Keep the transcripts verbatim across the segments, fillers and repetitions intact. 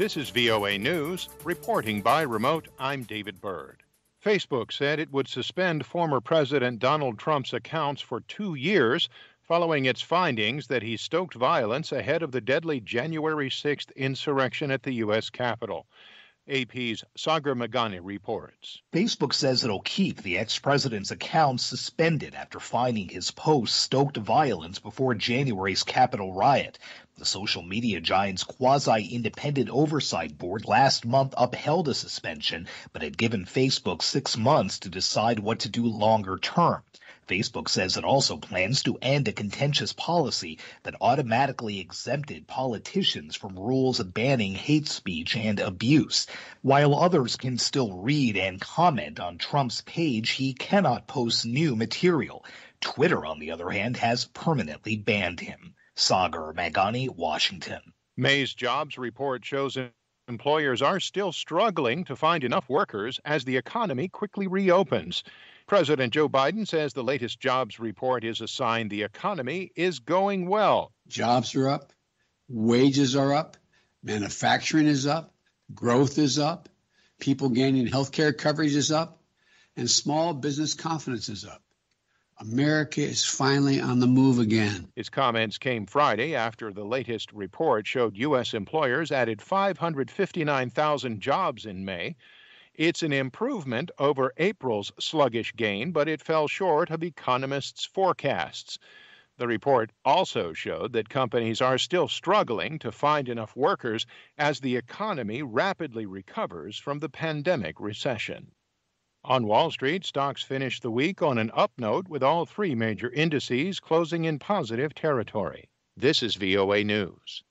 This is V O A News. Reporting by remote, I'm David Byrd. Facebook said it would suspend former President Donald Trump's accounts for two years following its findings that he stoked violence ahead of the deadly January sixth insurrection at the U S Capitol. A P's Sagar Meghani reports. Facebook says it'll keep the ex-president's accounts suspended after finding his posts stoked violence before January's Capitol riot. The social media giant's quasi-independent oversight board last month upheld a suspension, but had given Facebook six months to decide what to do longer term. Facebook says it also plans to end a contentious policy that automatically exempted politicians from rules banning hate speech and abuse. While others can still read and comment on Trump's page, he cannot post new material. Twitter, on the other hand, has permanently banned him. Sagar Meghani, Washington. May's jobs report shows employers are still struggling to find enough workers as the economy quickly reopens. President Joe Biden says the latest jobs report is a sign the economy is going well. Jobs are up, wages are up, manufacturing is up, growth is up, people gaining health care coverage is up, and small business confidence is up. America is finally on the move again. His comments came Friday after the latest report showed U S employers added five hundred fifty-nine thousand jobs in May. It's an improvement over April's sluggish gain, but it fell short of economists' forecasts. The report also showed that companies are still struggling to find enough workers as the economy rapidly recovers from the pandemic recession. On Wall Street, stocks finished the week on an up note with all three major indices closing in positive territory. This is V O A News.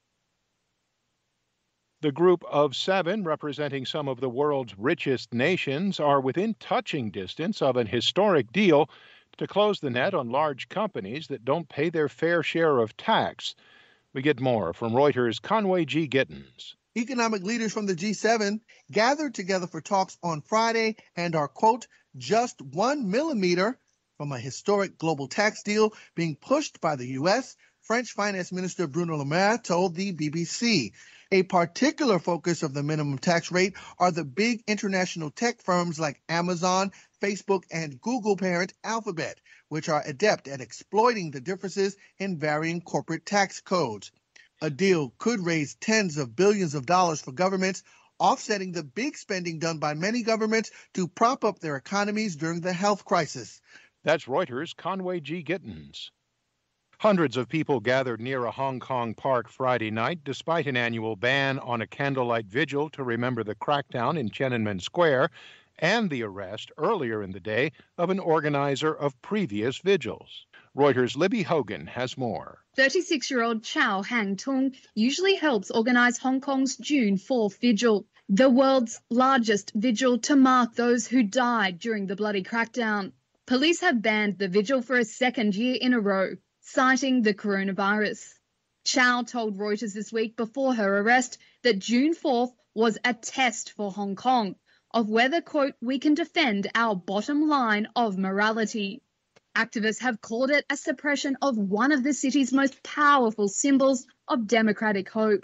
The group of seven, representing some of the world's richest nations, are within touching distance of an historic deal to close the net on large companies that don't pay their fair share of tax. We get more from Reuters' Conway G. Gittins. Economic leaders from the G seven gathered together for talks on Friday and are, quote, just one millimeter from a historic global tax deal being pushed by the U S, French Finance Minister Bruno Le Maire told the B B C. A particular focus of the minimum tax rate are the big international tech firms like Amazon, Facebook, and Google parent Alphabet, which are adept at exploiting the differences in varying corporate tax codes. A deal could raise tens of billions of dollars for governments, offsetting the big spending done by many governments to prop up their economies during the health crisis. That's Reuters' Conway G. Gittins. Hundreds of people gathered near a Hong Kong park Friday night despite an annual ban on a candlelight vigil to remember the crackdown in Tiananmen Square and the arrest earlier in the day of an organizer of previous vigils. Reuters' Libby Hogan has more. thirty-six-year-old Chow Hang-tung usually helps organize Hong Kong's June fourth vigil, the world's largest vigil to mark those who died during the bloody crackdown. Police have banned the vigil for a second year in a row, citing the coronavirus. Chow told Reuters this week before her arrest that June fourth was a test for Hong Kong of whether, quote, we can defend our bottom line of morality. Activists have called it a suppression of one of the city's most powerful symbols of democratic hope.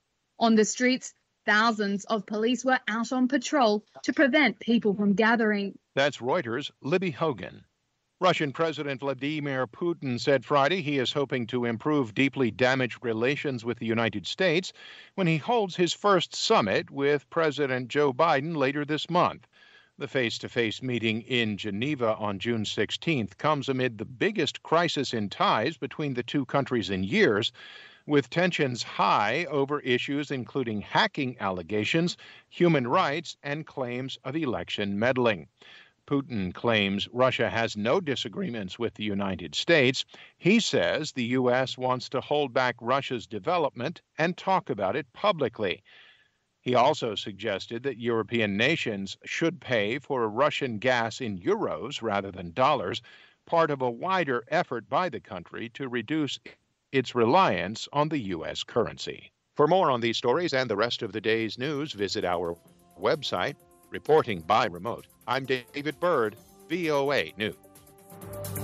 On the streets, thousands of police were out on patrol to prevent people from gathering. That's Reuters' Libby Hogan. Russian President Vladimir Putin said Friday he is hoping to improve deeply damaged relations with the United States when he holds his first summit with President Joe Biden later this month. The face-to-face meeting in Geneva on June sixteenth comes amid the biggest crisis in ties between the two countries in years, with tensions high over issues including hacking allegations, human rights, and claims of election meddling. Putin claims Russia has no disagreements with the United States. He says the U S wants to hold back Russia's development and talk about it publicly. He also suggested that European nations should pay for Russian gas in euros rather than dollars, part of a wider effort by the country to reduce its reliance on the U S currency. For more on these stories and the rest of the day's news, visit our website. Reporting by remote, I'm David Byrd, V O A News.